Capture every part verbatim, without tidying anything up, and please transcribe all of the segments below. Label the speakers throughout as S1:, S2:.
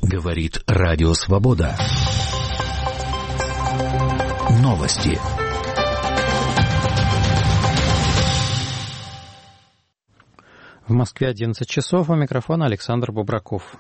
S1: Говорит Радио Свобода. Новости.
S2: В Москве одиннадцать часов, у микрофона Александр Бубраков.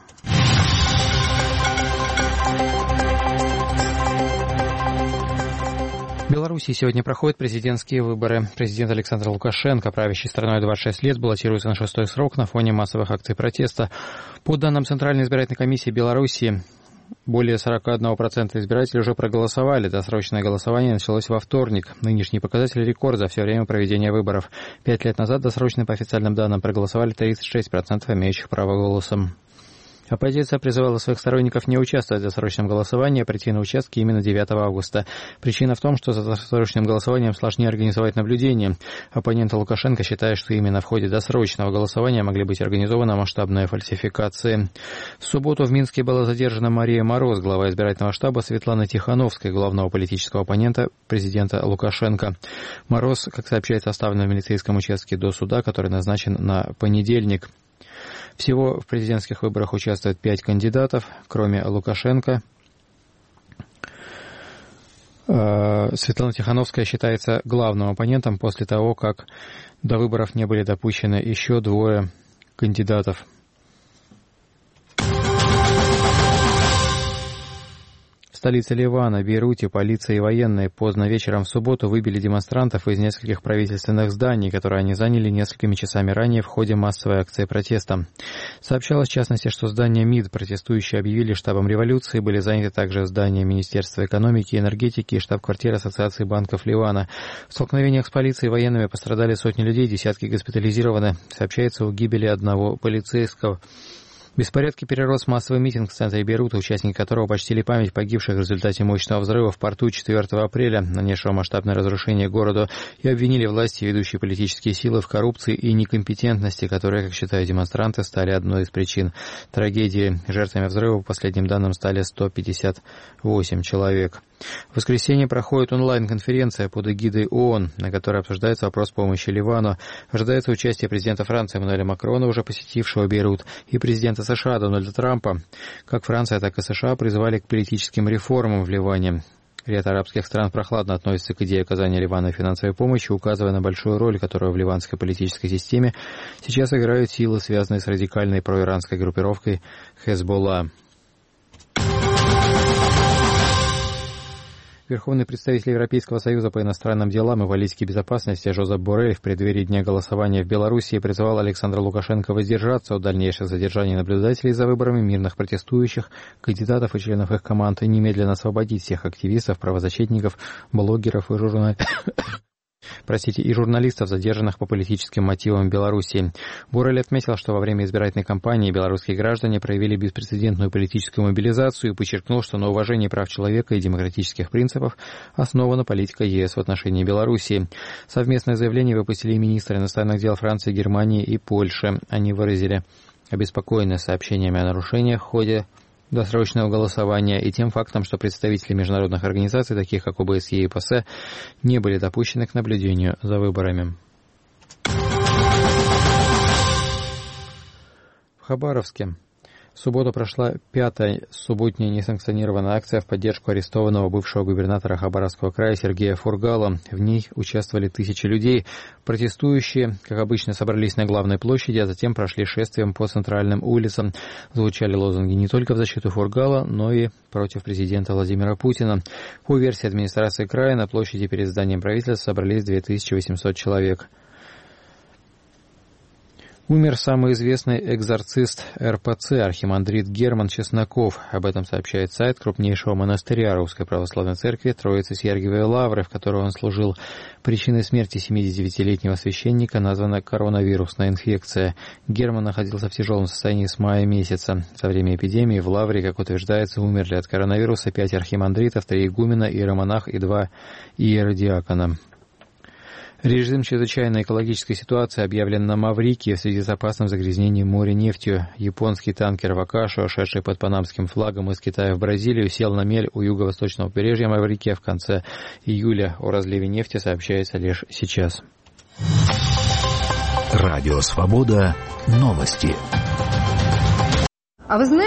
S2: В Беларуси сегодня проходят президентские выборы. Президент Александр Лукашенко, правящий страной двадцать шесть лет, баллотируется на шестой срок на фоне массовых акций протеста. По данным Центральной избирательной комиссии Беларуси, более сорок один процент избирателей уже проголосовали. Досрочное голосование началось во вторник. Нынешний показатель – рекорд за все время проведения выборов. Пять лет назад досрочно, по официальным данным, проголосовали тридцать шесть процентов имеющих право голоса. Оппозиция призывала своих сторонников не участвовать в досрочном голосовании, а прийти на участки именно девятого августа. Причина в том, что за досрочным голосованием сложнее организовать наблюдение. Оппоненты Лукашенко считают, что именно в ходе досрочного голосования могли быть организованы масштабные фальсификации. В субботу в Минске была задержана Мария Мороз, глава избирательного штаба Светланы Тихановской, главного политического оппонента президента Лукашенко. Мороз, как сообщается, оставлена в милицейском участке до суда, который назначен на понедельник. Всего в президентских выборах участвуют пять кандидатов, кроме Лукашенко. Светлана Тихановская считается главным оппонентом после того, как до выборов не были допущены еще двое кандидатов. В столице Ливана, Бейруте, полиция и военные поздно вечером в субботу выбили демонстрантов из нескольких правительственных зданий, которые они заняли несколькими часами ранее в ходе массовой акции протеста. Сообщалось, в частности, что здания МИД протестующие объявили штабом революции, были заняты также здания Министерства экономики и энергетики и штаб-квартиры Ассоциации банков Ливана. В столкновениях с полицией и военными пострадали сотни людей, десятки госпитализированы. Сообщается о гибели одного полицейского. Беспорядки перерос в массовый митинг в центре Бейрута, участники которого почтили память погибших в результате мощного взрыва в порту четвёртого апреля, нанесшего масштабное разрушение городу, и обвинили власти и ведущие политические силы в коррупции и некомпетентности, которые, как считают демонстранты, стали одной из причин трагедии. Жертвами взрыва, по последним данным, стали сто пятьдесят восемь человек. В воскресенье проходит онлайн-конференция под эгидой ООН, на которой обсуждается вопрос помощи Ливану. Ожидается участие президента Франции Эммануэля Макрона, уже посетившего Бейрут, и президента США Дональда Трампа. Как Франция, так и США призывали к политическим реформам в Ливане. Ряд арабских стран прохладно относится к идее оказания Ливану финансовой помощи, указывая на большую роль, которую в ливанской политической системе сейчас играют силы, связанные с радикальной проиранской группировкой Хезболла. Верховный представитель Европейского союза по иностранным делам и политике безопасности Жозеп Боррель в преддверии дня голосования в Беларуси призывал Александра Лукашенко воздержаться от дальнейших задержаний наблюдателей за выборами, мирных протестующих, кандидатов и членов их команд, и немедленно освободить всех активистов, правозащитников, блогеров и журналистов. Простите, и журналистов, задержанных по политическим мотивам в Беларуси. Боррель отметил, что во время избирательной кампании белорусские граждане проявили беспрецедентную политическую мобилизацию и подчеркнул, что на уважении прав человека и демократических принципов основана политика ЕС в отношении Беларуси. Совместное заявление выпустили министры иностранных дел Франции, Германии и Польши. Они выразили обеспокоенность сообщениями о нарушениях в ходе досрочного голосования и тем фактом, что представители международных организаций, таких как ОБСЕ и ПАСЕ, не были допущены к наблюдению за выборами. В Хабаровске в субботу прошла пятая субботняя несанкционированная акция в поддержку арестованного бывшего губернатора Хабаровского края Сергея Фургала. В ней участвовали тысячи людей. Протестующие, как обычно, собрались на главной площади, а затем прошли шествием по центральным улицам. Звучали лозунги не только в защиту Фургала, но и против президента Владимира Путина. По версии администрации края, на площади перед зданием правительства собрались две тысячи восемьсот человек. Умер самый известный экзорцист эр пэ цэ, архимандрит Герман Чесноков. Об этом сообщает сайт крупнейшего монастыря Русской Православной Церкви Троицы Сергиевой Лавры, в которой он служил. Причиной смерти семидесятидевятилетнего священника названа коронавирусная инфекция. Герман находился в тяжелом состоянии с мая месяца. За время эпидемии в Лавре, как утверждается, умерли от коронавируса пять архимандритов, три игумена, иеромонах и два иеродиакона. Режим чрезвычайной экологической ситуации объявлен на Маврикии в связи с опасным загрязнением моря нефтью. Японский танкер «Вакашо», шедший под панамским флагом из Китая в Бразилию, сел на мель у юго-восточного побережья Маврикии в конце июля. О разливе нефти сообщается лишь сейчас.
S1: Радио «Свобода». Новости.
S3: А вы знаете,